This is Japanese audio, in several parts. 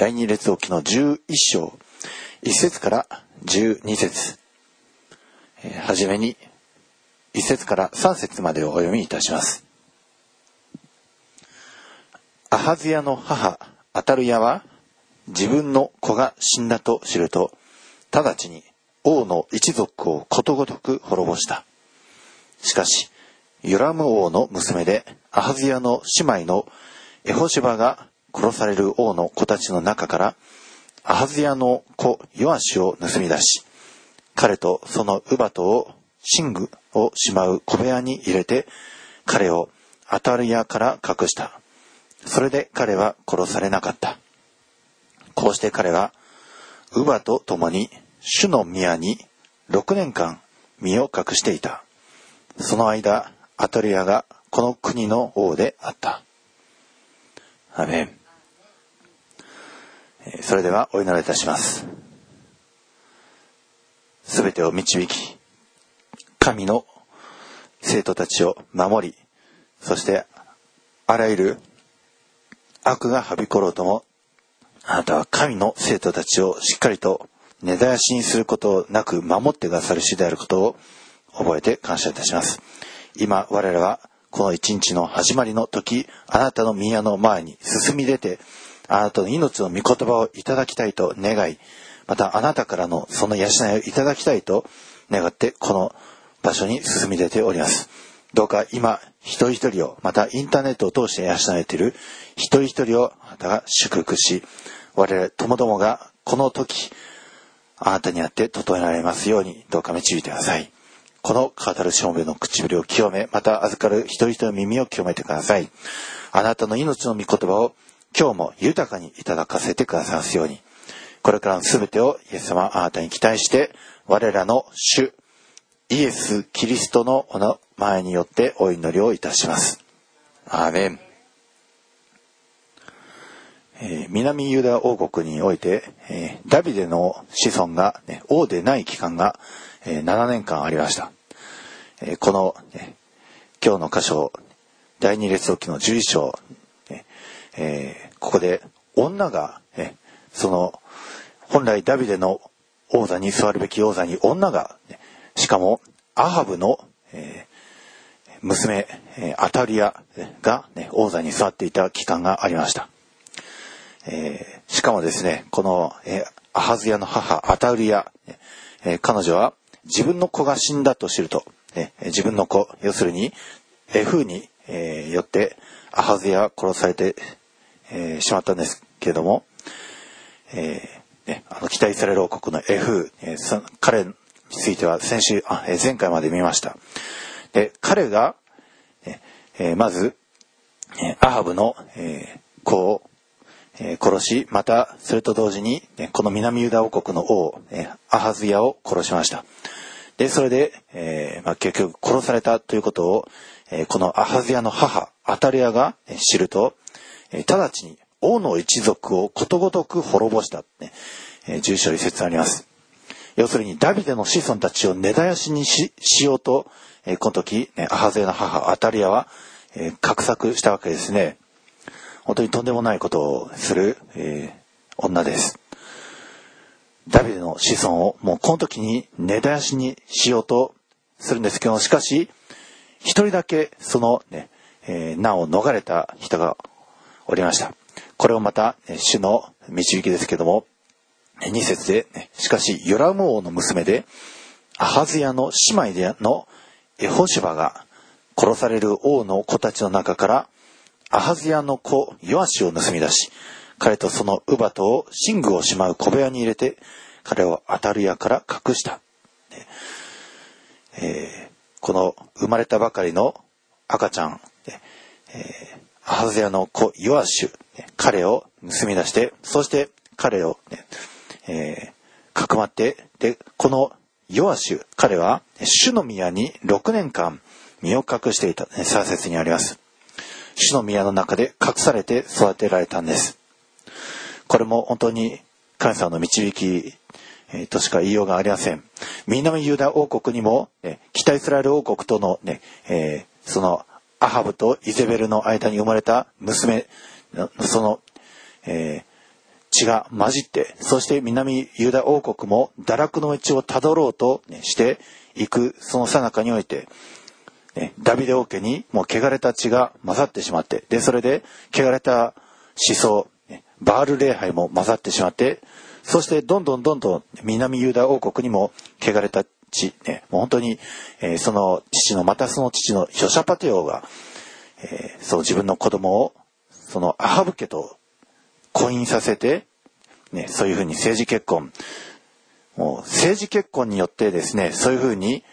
第二列王記の11章1節から12節、はじめに1節から3節までをお読みいたします。アハズヤの母アタルヤは自分の子が死んだと知ると、直ちに王の一族をことごとく滅ぼした。しかしヨラム王の娘でアハズヤの姉妹のエホシバが殺される王の子たちの中からアハズヤの子ヨアシを盗み出し、彼とその乳母を寝具をしまう小部屋に入れて、彼をアタルヤから隠した。それで彼は殺されなかった。こうして彼は乳母と共に主の宮に6年間身を隠していた。その間アタルヤがこの国の王であった。アメン。それではお祈りいたします。すべてを導き、神の生徒たちを守り、そしてあらゆる悪がはびころうとも、あなたは神の生徒たちをしっかりと根絶やしにすることなく守ってくださる主であることを覚えて感謝いたします。今我らはこの一日の始まりの時、あなたの宮の前に進み出て、あなたの命の御言葉をいただきたいと願い、またあなたからのその養いをいただきたいと願ってこの場所に進み出ております。どうか今一人一人を、またインターネットを通して養えている一人一人をあなたが祝福し、我々ともどもがこの時あなたにあって整えられますようにどうか導いてください。この語るしもべの唇を清め、また預かる一人一人の耳を清めてください。あなたの命の御言葉を今日も豊かにいただかせてくださいますように。これからのすべてをイエス様あなたに期待して、我らの主イエス・キリストのお名前によってお祈りをいたします。アーメン。南ユダ王国において、ダビデの子孫が、王でない期間が、7年間ありました。この、今日の箇所第二列王記の11章、ここで女が、その本来ダビデの王座に座るべき王座に女が、しかもアハブの、娘、アタリアが、王座に座っていた期間がありました。しかもですね、この、アハズヤの母アタリア、彼女は自分の子が死んだと知ると、自分の子、要するにエフーに、よってアハズヤは殺されて、しまったんですけれども、北イスラエル王国のエフー、彼については前回まで見ました。で、彼が、まず、アハブの、子を、殺し、またそれと同時に、この南ユダ王国の王、アハズヤを殺しました。で、それで、結局殺されたということを、このアハズヤの母アタリヤが知ると、直ちに王の一族をことごとく滅ぼした、11章1節あります。要するにダビデの子孫たちを根絶やしに しようと、この時、アハズヤの母アタリヤは、画策したわけですね。本当にとんでもないことをする、女です。ダビデの子孫をもうこの時に根絶やしにしようとするんですけど、しかし一人だけその、難を逃れた人がおりました。これをまた主の導きですけども、2節で、しかしヨラム王の娘でアハズヤの姉妹でのエホシバが殺される王の子たちの中からアハズヤの子ヨアシを盗み出し、彼とその乳母とを寝具をしまう小部屋に入れて、彼をアタルヤから隠した。この生まれたばかりの赤ちゃん、アハズヤの子ヨアシュ、彼を盗み出して、そして彼を、かくまって、でこのヨアシュ、彼は主の宮に6年間身を隠していた、3節にあります。主の宮の中で隠されて育てられたんです。これも本当に神様の導きとしか言いようがありません。南ユダ王国にも、北イスラエル王国との、そのアハブとイゼベルの間に生まれた娘のその、血血が混じって、そして南ユダ王国も堕落の道をたどろうとしていく、その最中において、ダビデ王家にもう汚れた血が混ざってしまって、でそれで汚れた思想、バール礼拝も混ざってしまって、そしてどんどん南ユダ王国にも汚れた血、もう本当に、その父のヨシャパテ王が、そう自分の子供をそのアハブ家と婚姻させて、そういうふうに政治結婚、もう政治結婚によってですね、そういうふうに、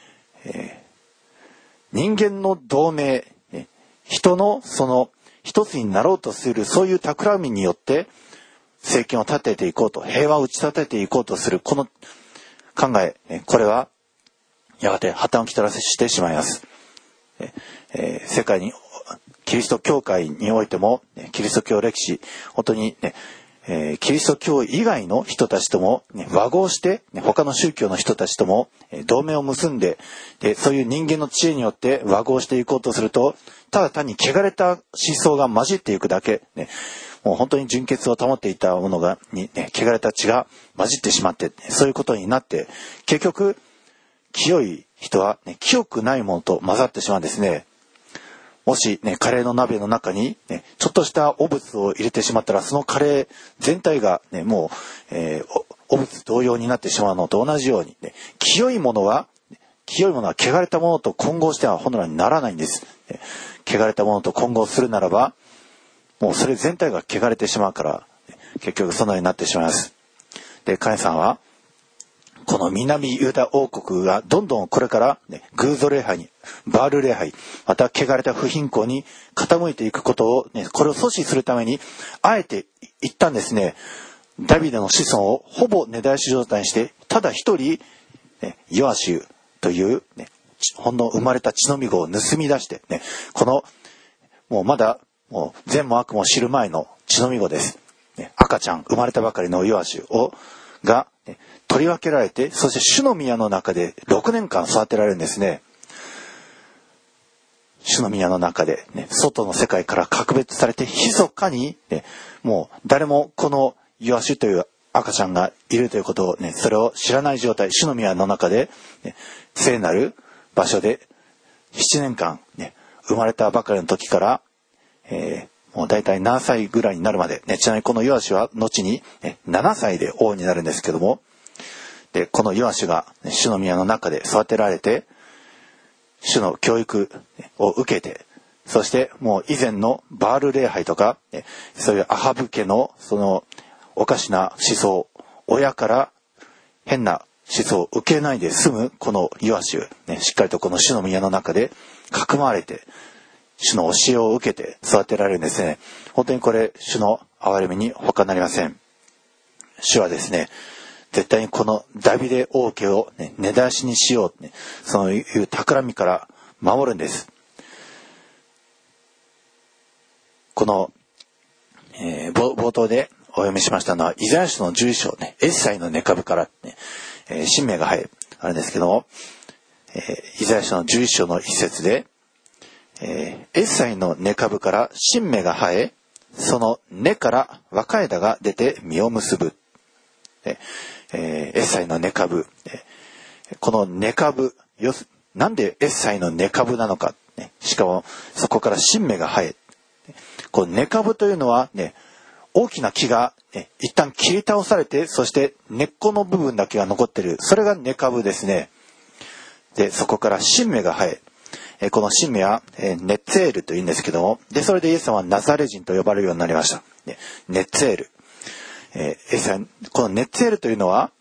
人間の同盟、人のその一つになろうとする、そういう企みによって政権を立てていこうと、平和を打ち立てていこうとするこの考え、これはやがて破綻をきたらしてしまいます。世界にキリスト教会においても、キリスト教歴史、本当にね、キリスト教以外の人たちとも、和合して、他の宗教の人たちとも同盟を結んで、そういう人間の知恵によって和合していこうとすると、ただ単に汚れた思想が混じっていくだけ、もう本当に純潔を保っていたものが汚れた血が混じってしまって、そういうことになって、結局清い人は、清くないものと混ざってしまうんですね。もしカレーの鍋の中にちょっとした汚物を入れてしまったら、そのカレー全体がもう、汚物同様になってしまうのと同じように、清いものは汚れたものと混合しては本来にならないんです。汚れたものと混合するならば、もうそれ全体が汚れてしまうから、結局そのようになってしまいます。で、神様はこの南ユダ王国がどんどんこれから、偶像礼拝に、バール礼拝、また汚れた不貧困に傾いていくことを、これを阻止するためにあえて一旦ですね、ダビデの子孫をほぼ根絶やし状態にして、ただ一人、ヨアシュという、ほんの生まれた血のみ子を盗み出して、このもうまだもう善も悪も知る前の血のみ子です。赤ちゃん、生まれたばかりのヨアシュが取り分けられて、そして主の宮の中で6年間育てられるんですね。主の宮の中で、外の世界から格別されて、密かに、もう誰もこのヨアシュという赤ちゃんがいるということを、それを知らない状態、主の宮の中で、聖なる場所で7年間、生まれたばかりの時から、もう大体7歳ぐらいになるまで、ちなみにこのヨアシュは後に、7歳で王になるんですけども、でこのヨアシュが主の宮の中で育てられて、主の教育を受けて、そしてもう以前のバール礼拝とか、そういうアハブ家のそのおかしな思想、親から変な思想を受けないで済むこのヨアシュ、しっかりとこの主の宮の中でかくまわれて、主の教えを受けて育てられるんですね。本当にこれ主の憐れみに他なりません。主はですね、絶対にこのダビデ王家を、根絶やしにしよう、そういう企みから守るんです。この、冒頭でお読みしましたのはイザヤ書の11章、エッサイの根株から、新芽が生えあるんですけども、イザヤ書の11章の一節で、エッサイの根株から新芽が生え、その根から若枝が出て実を結ぶ。エッサイの根株、この根株、なんでエッサイの根株なのか、しかもそこから新芽が生え、この根株というのは、大きな木が、一旦切り倒されて、そして根っこの部分だけが残っている、それが根株ですね。でそこから新芽が生え、この新芽は、ネッツェールというんですけども、でそれでイエス様はナザレ人と呼ばれるようになりました。ネッツェール、このネッツェールというのは、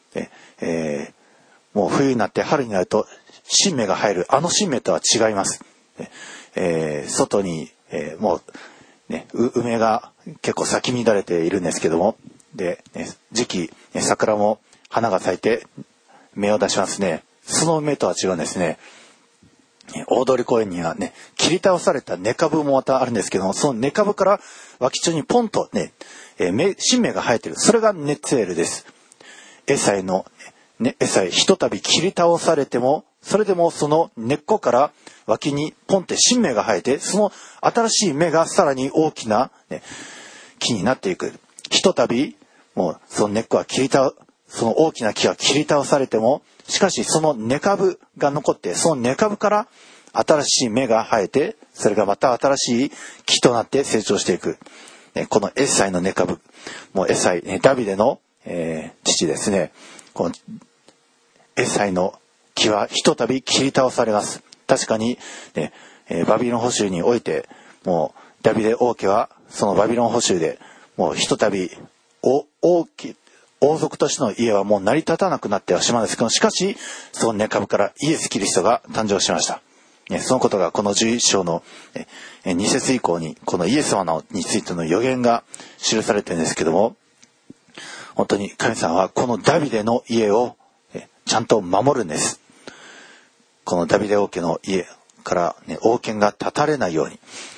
もう冬になって春になると新芽が生える、あの新芽とは違います。外に、もう、梅が結構咲き乱れているんですけども、で、時期、桜も花が咲いて芽を出しますね。その梅とは違うんですね。大通公園には切り倒された根株もまたあるんですけども、その根株から脇っちょにポンと新芽が生えている。それがネッツェールです。エサイひとたび切り倒されても、それでもその根っこから脇にポンって新芽が生えて、その新しい芽がさらに大きな、木になっていく。ひとたびもうその根っこはその大きな木は切り倒されても、しかしその根株が残って、その根株から新しい芽が生えて、それがまた新しい木となって成長していく。このエッサイの根株、もうエッサイ、ダビデの、父ですね。このエッサイの木はひとたび切り倒されます。確かに、バビロン捕囚において、もうダビデ王家はそのバビロン捕囚でもうひとたび王族としての家はもう成り立たなくなってはしまうんですけど、しかしその根株からイエス・キリストが誕生しました。そのことがこの11章の2節以降にこのイエス様についての予言が記されているんですけども、本当に神様はこのダビデの家をちゃんと守るんです。このダビデ王家の家から、王権が断たれないように、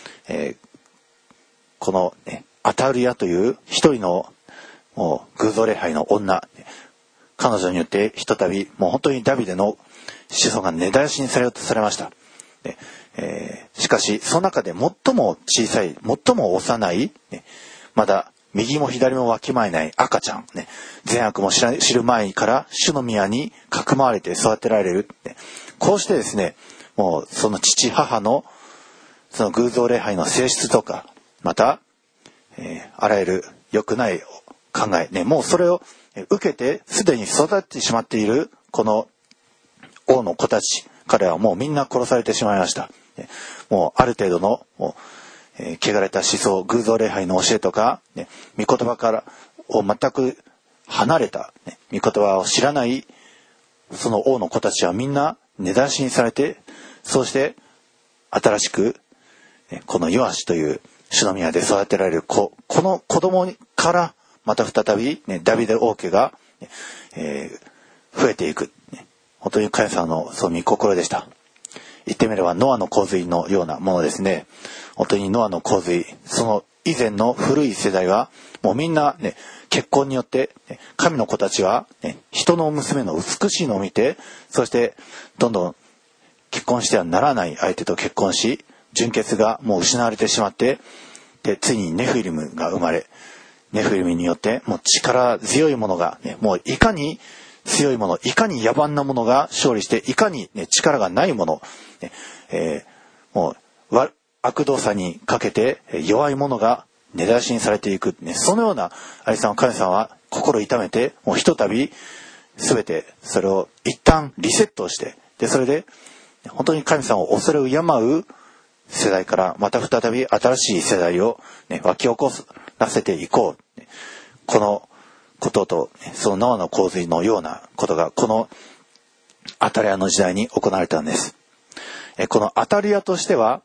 この、アタルヤという一人のもう偶像礼拝の女、彼女によってひとたびもう本当にダビデの子孫が根絶やしにされようとされました。しかしその中で最も小さい、最も幼い、まだ右も左もわきまえない赤ちゃん、善悪も知る前から主の宮にかくまわれて育てられる。こうしてですね、もうその父母のその偶像礼拝の性質とか、また、あらゆる良くない考え、もうそれを受けてすでに育ってしまっているこの王の子たち、彼はもうみんな殺されてしまいました。もうある程度の汚れた思想、偶像礼拝の教えとか、御言葉からを全く離れた、御言葉を知らないその王の子たちはみんな根絶やしにされて、そうして新しくこのヨアシという主の宮で育てられるこの子供からまた再び、ダビデ王家が、増えていく。本当に神様のそう御心でした。言ってみればノアの洪水のようなものですね。本当にノアの洪水、その以前の古い世代はもうみんな、結婚によって、神の子たちは、人の娘の美しいのを見て、そしてどんどん結婚してはならない相手と結婚し、純潔がもう失われてしまって、でついにネフィリムが生まれ、ネフィリムによってもう力強いものが、もういかに強いもの、いかに野蛮なものが勝利して、いかに、力がないもの、もう悪動作にかけて弱いものが根絶やしにされていく、そのようなありさん、神様は心痛めて、もうひとたび全てそれを一旦リセットして、でそれで本当に神様を恐れ敬う世代からまた再び新しい世代を、湧き起こらせていこう。このことと、そのノアの洪水のようなことがこのアタリアの時代に行われたんです。このアタリアとしては、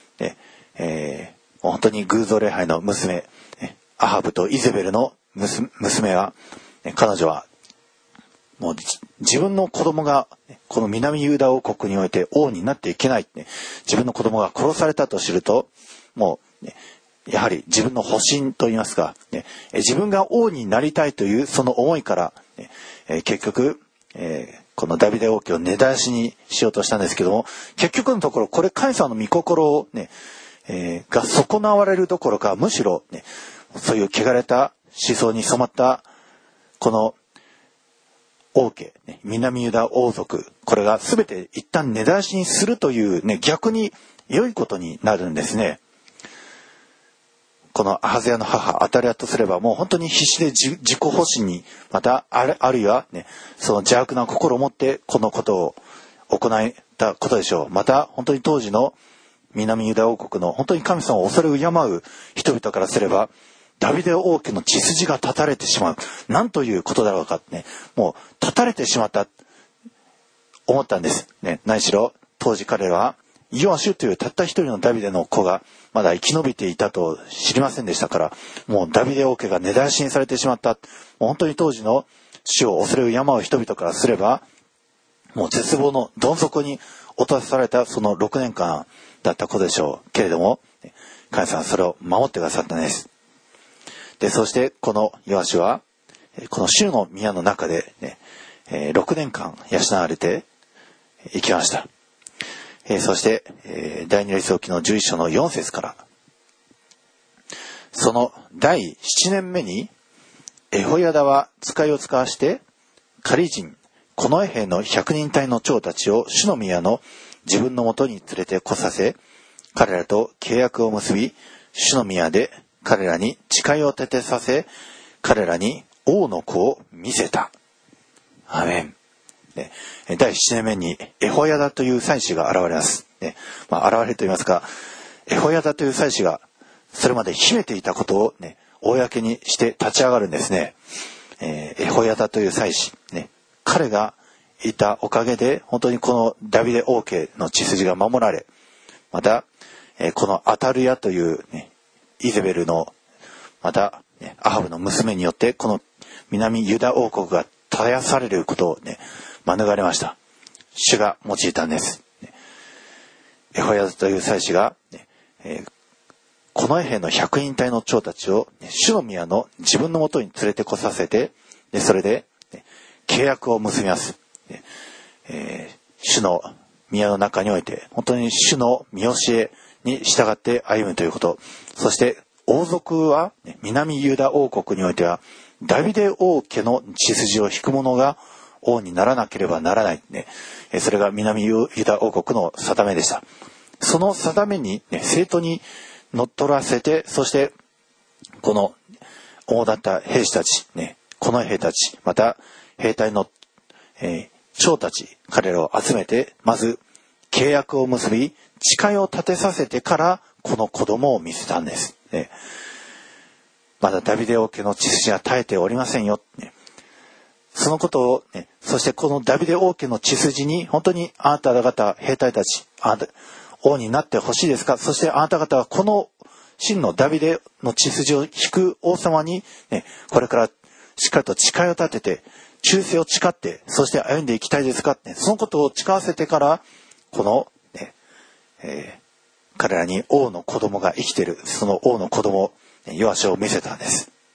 本当に偶像礼拝の娘、アハブとイゼベルの娘は、彼女はもう自分の子供がこの南ユダ王国において王になっていけない、自分の子供が殺されたと知ると、もうやはり自分の保身といいますか、自分が王になりたいというその思いから、結局、このダビデ王家を根絶やしにしようとしたんですけども、結局のところこれ神様の御心をが損なわれるどころか、むしろ、そういう汚れた思想に染まったこの王家、南ユダ王族、これが全て一旦根絶やしにするという、逆に良いことになるんですね。このアハゼヤの母アタリアとすれば、もう本当に必死で自己保身に、またあるいは、その邪悪な心を持ってこのことを行ったことでしょう。また本当に当時の南ユダ王国の本当に神様を恐れ敬う人々からすれば、ダビデ王家の血筋が断たれてしまう、なんということだろうか、もう断たれてしまった思ったんです、何しろ当時彼らはヨアシュというたった一人のダビデの子がまだ生き延びていたと知りませんでしたから、もうダビデ王家が根絶やしにされてしまった。もう本当に当時の主を恐れ敬う人々からすれば、もう絶望のどん底に落とされたその6年間だったことでしょうけれども、神様はそれを守ってくださったんです。でそしてこのヨアシュはこの主の宮の中で、6年間養われていきました。そして、第二列王記の11章の4節から、その第7年目にエホヤダは使いを使わしてカリ人近衛兵の100人隊の長たちを主の宮の自分のもとに連れてこさせ、彼らと契約を結び、主の宮で彼らに誓いを立てさせ、彼らに王の子を見せた。アーメン。第7年目にエホヤダという祭司が現れます。現れると言いますか、エホヤダという祭司がそれまで秘めていたことを公にして立ち上がるんですね。エホヤダという祭司、彼がいたおかげで本当にこのダビデ王家の血筋が守られ、またこのアタルヤというイゼベルのまたアハブの娘によってこの南ユダ王国が絶やされることを免れました。主が用いたんです。エホヤダという祭司が近衛兵の100人隊の長たちを主の宮の自分のもとに連れてこさせて、それで契約を結びます。主の宮の中において本当に主の見教えに従って歩むということ、そして王族は南ユダ王国においてはダビデ王家の血筋を引く者が王にならなければならない、それが南ユダ王国の定めでした。その定めに正当に乗っ取らせて、そしてこの主だった兵士たち、近衛兵たち、また兵隊の、長たち、彼らを集めてまず契約を結び誓いを立てさせてからこの子供を見せたんです。まだダビデ王家の血筋は絶えておりませんよ。そのことを、そしてこのダビデ王家の血筋に本当にあなた方兵隊たち、王になってほしいですか。そしてあなた方はこの真のダビデの血筋を引く王様に、これからしっかりと誓いを立てて忠誠を誓って、そして歩んでいきたいですか。そのことを誓わせてからこの、彼らに王の子供が生きている、その王の子供ヨアシを見せたんです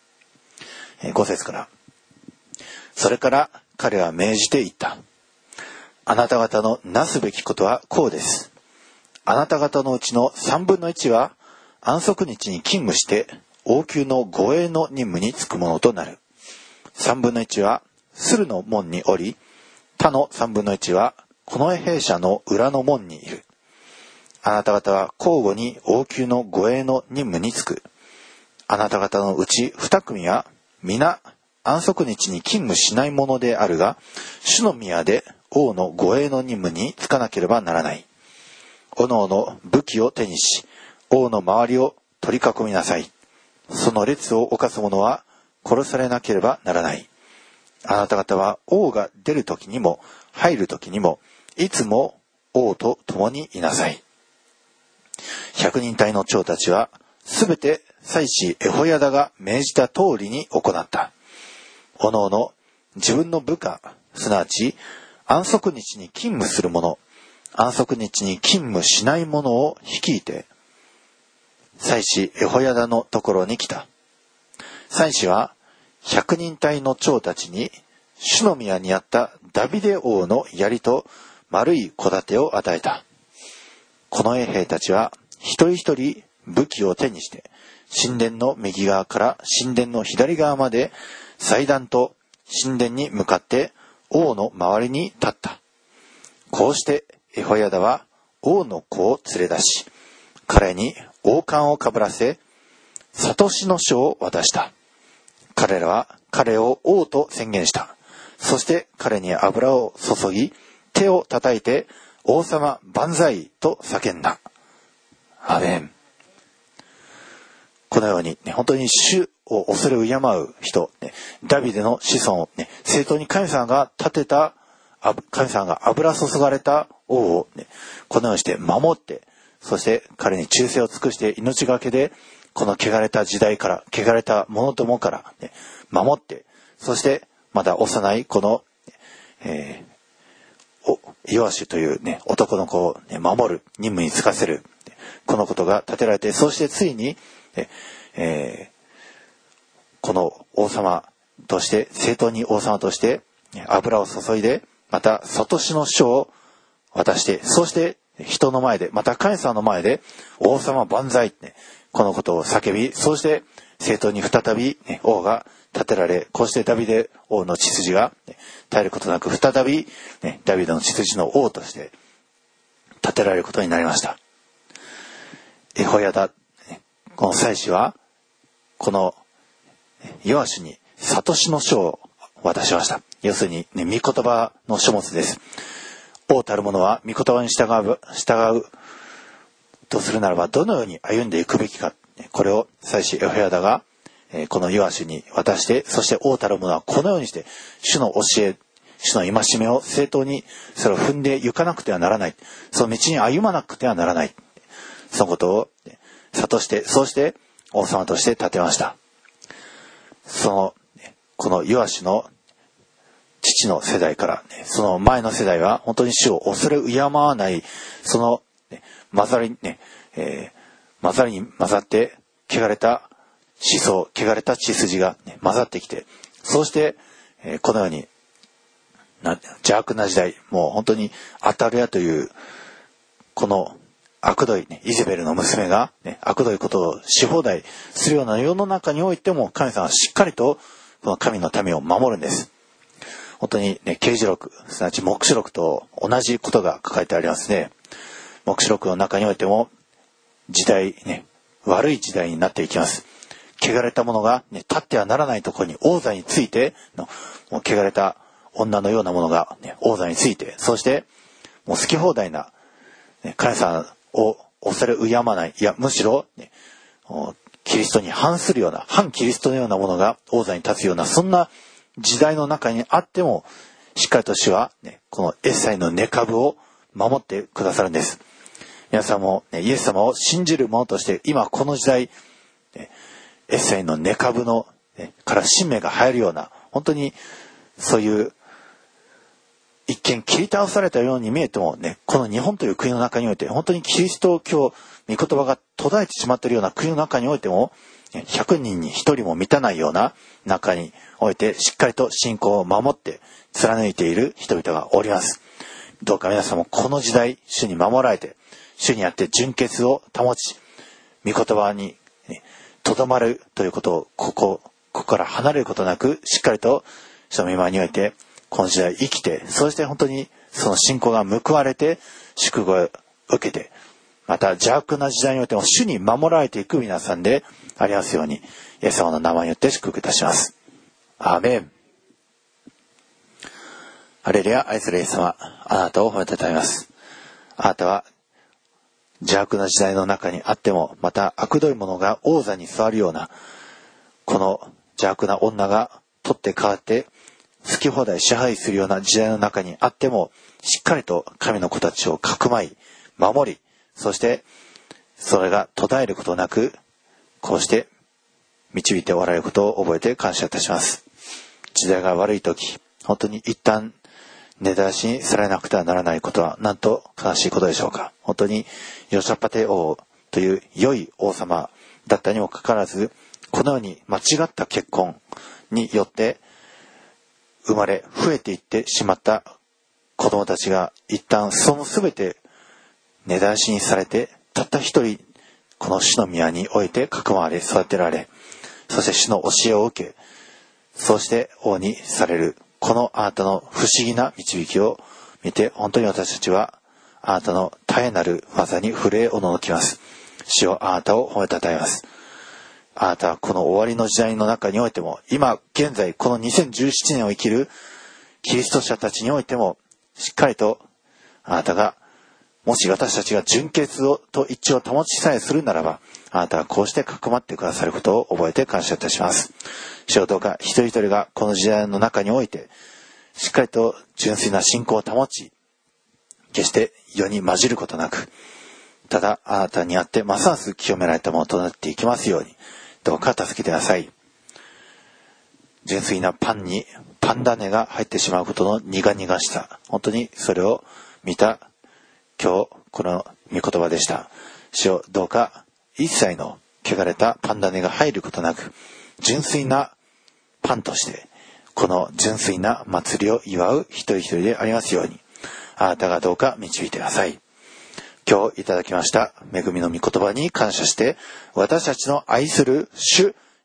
。5節から、それから彼は命じて言った。あなた方のなすべきことはこうです。あなた方のうちの3分の1は安息日に勤務して王宮の護衛の任務に就くものとなる。3分の1は駿の門におり、他の3分の1は近衛兵舎の裏の門にいる。あなた方は交互に王宮の護衛の任務に就く。あなた方のうち2組は皆安息日に勤務しないものであるが、主の宮で王の護衛の任務に就かなければならない。おのおの武器を手にし、王の周りを取り囲みなさい。その列を犯す者は殺されなければならない。あなた方は王が出る時にも入る時にもいつも王と共にいなさい。100人隊の長たちはすべて祭司エホヤダが命じた通りに行った。おのおの自分の部下、すなわち安息日に勤務する者、安息日に勤務しない者を率いて祭司エホヤダのところに来た。祭司は100人隊の長たちに主の宮にあったダビデ王の槍と丸い小盾を与えた。近衛兵たちは一人一人武器を手にして神殿の右側から神殿の左側まで祭壇と神殿に向かって王の周りに立った。こうしてエホヤダは王の子を連れ出し、彼に王冠をかぶらせ、諭しの書を渡した。彼らは彼を王と宣言した。そして彼に油を注ぎ、手を叩いて、王様万歳と叫んだ。アーメン。このように、本当に主を恐れ敬う人、ダビデの子孫、正当に神様が立てた、神様が油注がれた王を、このようにして守って、そして彼に忠誠を尽くして命がけで、この汚れた時代から、汚れた者どもから、守って、そしてまだ幼いこの、ヨアシュという男の子を守る、任務に就かせる、このことが立てられて、そしてついに、この王様として、正当に王様として油を注いで、また諭しの書を渡して、そして人の前で、また神様の前で王様万歳、このことを叫び、そして正当に再び、王が立てられ、こうしてダビデ王の血筋が絶えることなく再び、ダビデの血筋の王として立てられることになりました。エホヤダ、この祭司はこのヨアシュに諭しの書を渡しました。要するに、御言葉の書物です。王たる者は御言葉に従うとするならばどのように歩んでいくべきか、これを祭司エホヤダがこのヨアシュに渡して、そして王たる者はこのようにして主の教え、主の戒めを正当にそれを踏んで行かなくてはならない、その道に歩まなくてはならない、そのことを諭して、そうして王様として立てました。このヨアシュの父の世代から、その前の世代は本当に主を恐れ敬わない、その混ざりに混ざって汚れた思想、汚れた血筋が、混ざってきて、そうして、このように邪悪な時代、もう本当にアタルヤというこの悪どい、イゼベルの娘が、悪どいことをし放題するような世の中においても、神様はしっかりとこの神の民を守るんです。本当にね、啓示録、すなわち黙示録と同じことが書かれてありますね。黙示録の中においても時代ね、悪い時代になっていきます。汚れた者が、立ってはならないところに王座についての、もう汚れた女のようなものが、王座について、そしてもう好き放題な、神様を恐れ敬わない、いやむしろ、キリストに反するような、反キリストのようなものが王座に立つような、そんな時代の中にあっても、しっかりと主は、このエッサイの根株を守ってくださるんです。皆さんも、イエス様を信じる者として、今この時代、エッサイの根株の、から新芽が生えるような、本当にそういう一見切り倒されたように見えても、この日本という国の中において、本当にキリスト教、御言葉が途絶えてしまっているような国の中においても、100人に1人も満たないような中において、しっかりと信仰を守って貫いている人々がおります。どうか皆さんもこの時代、主に守られて、主にあって純潔を保ち、御言葉にとどまるということを、ここから離れることなく、しっかりと主の御前において、この時代生きて、そして本当にその信仰が報われて、祝福を受けて、また邪悪な時代においても主に守られていく皆さんでありますように、イエス様の名前によって祝福いたします。アーメン。ハレルヤ、愛するイエス様、あなたを褒めたたえます。あなたは邪悪な時代の中にあっても、また悪どい者が王座に座るような、この邪悪な女が取って代わって好き放題支配するような時代の中にあっても、しっかりと神の子たちをかくまい守り、そしてそれが途絶えることなく、こうして導いておられることを覚えて感謝いたします。時代が悪い時、本当に一旦根絶やしにされなくてはならないことはなんと悲しいことでしょうか。本当にヨシャパテ王という良い王様だったにもかかわらず、このように間違った結婚によって生まれ増えていってしまった子供たちが、一旦その全て根絶やしにされて、たった一人この主の宮においてかくまわれ育てられ、そして主の教えを受け、そうして王にされる、このあなたの不思議な導きを見て、本当に私たちはあなたの絶えなる技に触れおののきます。主よ、あなたを褒めたたえます。あなたはこの終わりの時代の中においても、今現在この2017年を生きるキリスト者たちにおいても、しっかりとあなたが、もし私たちが純潔と一致を保ちさえするならば、あなたはこうしてかくまってくださることを覚えて感謝いたします。主よ、どうか一人一人がこの時代の中において、しっかりと純粋な信仰を保ち、決して世に混じることなく、ただあなたにあってますます清められたものとなっていきますように、どうか助けてください。純粋なパンにパン種が入ってしまうことの苦々しさ、本当にそれを見た今日この御言葉でした。主よ、どうか一切の汚れたパン種が入ることなく、純粋なパンとしてこの純粋な祭りを祝う一人一人でありますように、あなたがどうか導いてください。今日いただきました恵みの御言葉に感謝して、私たちの愛する主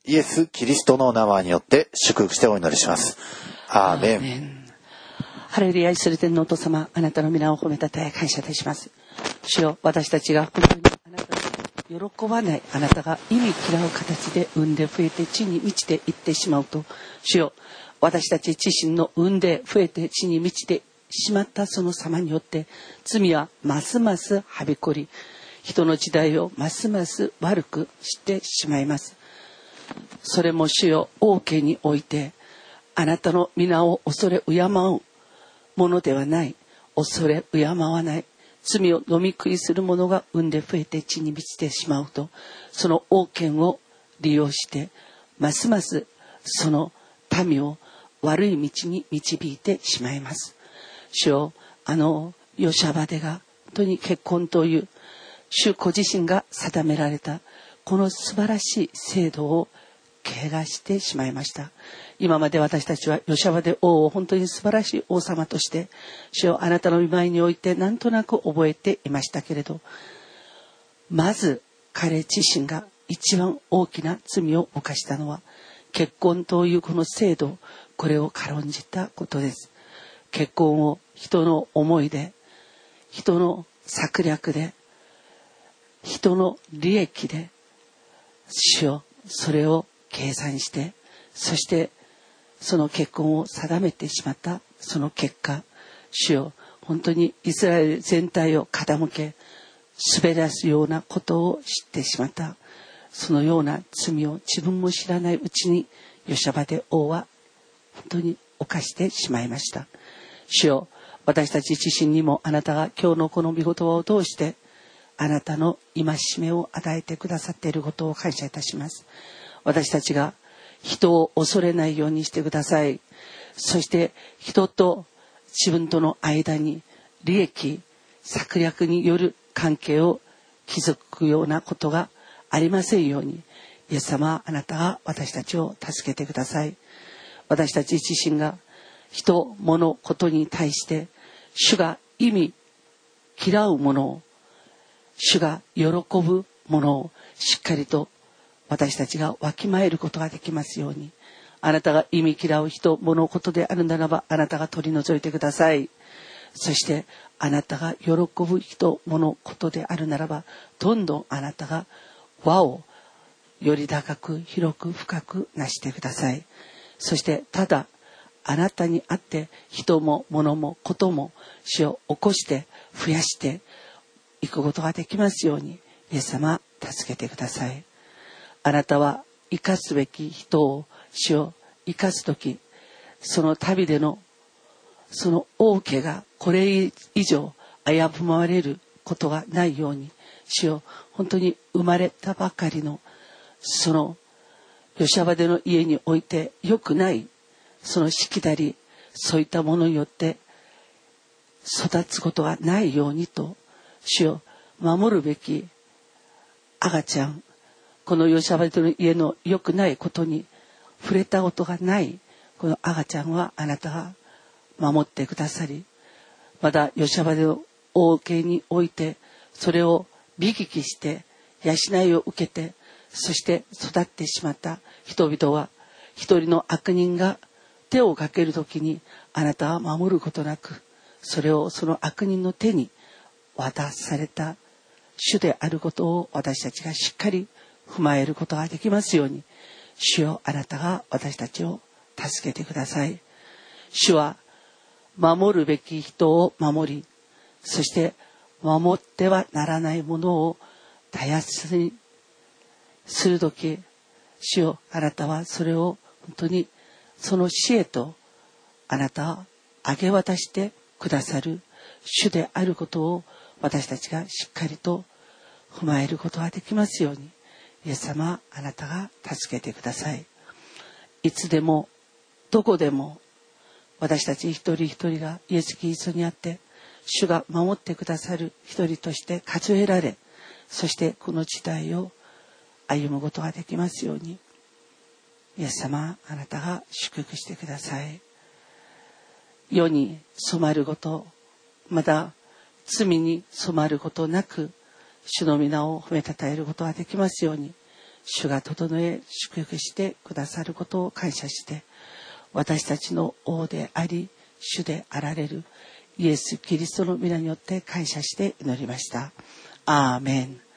イエス・キリストの名前によって祝福してお祈りします。アーメン。 ハレルヤ、愛する天のお父様、あなたの皆を褒めたたえ感謝いたします。主よ、私たちが本当にあなたに喜ばない、あなたが意味嫌う形で産んで増えて地に満ちていってしまうと、主よ、私たち自身の産んで増えて地に満ちてしまったその様によって罪はますますはびこり、人の時代をますます悪くしてしまいます。それも主よ、王家においてあなたの皆を恐れ敬うものではない、恐れ敬わない罪を飲み食いする者が産んで増えて地に満ちてしまうと、その王権を利用してますますその民を悪い道に導いてしまいます。主よ、ヨシャバデが本当に結婚という主ご自身が定められたこの素晴らしい制度を汚してしまいました。今まで私たちはヨシャバデ王を本当に素晴らしい王様として主よ、あなたの御前においてなんとなく覚えていましたけれど、まず彼自身が一番大きな罪を犯したのは結婚というこの制度、これを軽んじたことです。結婚を人の思いで、人の策略で、人の利益で、主よ、それを計算して、そしてその結婚を定めてしまったその結果、主よ、本当にイスラエル全体を傾け滑らすようなことを知ってしまった。そのような罪を自分も知らないうちにヨシャバデ王は本当に犯してしまいました。主よ、私たち自身にもあなたが今日のこの御言葉を通してあなたの戒めを与えてくださっていることを感謝いたします。私たちが人を恐れないようにしてください。そして人と自分との間に利益、策略による関係を築くようなことがありませんように、イエス様、あなたが私たちを助けてください。私たち自身が人、物、ことに対して主が意味嫌うものを、主が喜ぶものをしっかりと私たちがわきまえることができますように、あなたが意味嫌う人、物、ことであるならばあなたが取り除いてください。そしてあなたが喜ぶ人、物、ことであるならばどんどんあなたが輪をより高く広く深くなしてください。そしてただあなたにあって人も物もことも主を起こして増やしていくことができますように、イエス様助けてください。あなたは生かすべき人を主を生かすとき、その旅でのその王家がこれ以上危ぶまれることがないように、主よ、本当に生まれたばかりのそのヨシャバデの家において良くないそのしきたり、そういったものによって育つことがないようにと、主を守るべき赤ちゃん、このヨシャバデの家の良くないことに触れたことがないこの赤ちゃんはあなたが守ってくださり、まだヨシャバデの王家においてそれを見聞きして養いを受けて、そして育ってしまった人々は、一人の悪人が手をかけるときにあなたは守ることなく、それをその悪人の手に渡された主であることを私たちがしっかり踏まえることができますように、主よ、あなたが私たちを助けてください。主は守るべき人を守り、そして守ってはならないものを絶やすにするとき、主よ、あなたはそれを本当にその死へとあなたは明け渡してくださる主であることを私たちがしっかりと踏まえることができますように、イエス様、あなたが助けてください。いつでもどこでも私たち一人一人がイエス・キリストにあって主が守ってくださる一人として数えられ、そしてこの時代を歩むことができますように、イエス様、あなたが祝福してください。世に染まること、また罪に染まることなく主の皆を褒めたたえることができますように、 主が整え祝福してくださることを感謝して、私たちの王であり主であられるイエス・キリストの皆によって感謝して祈りました。アーメン。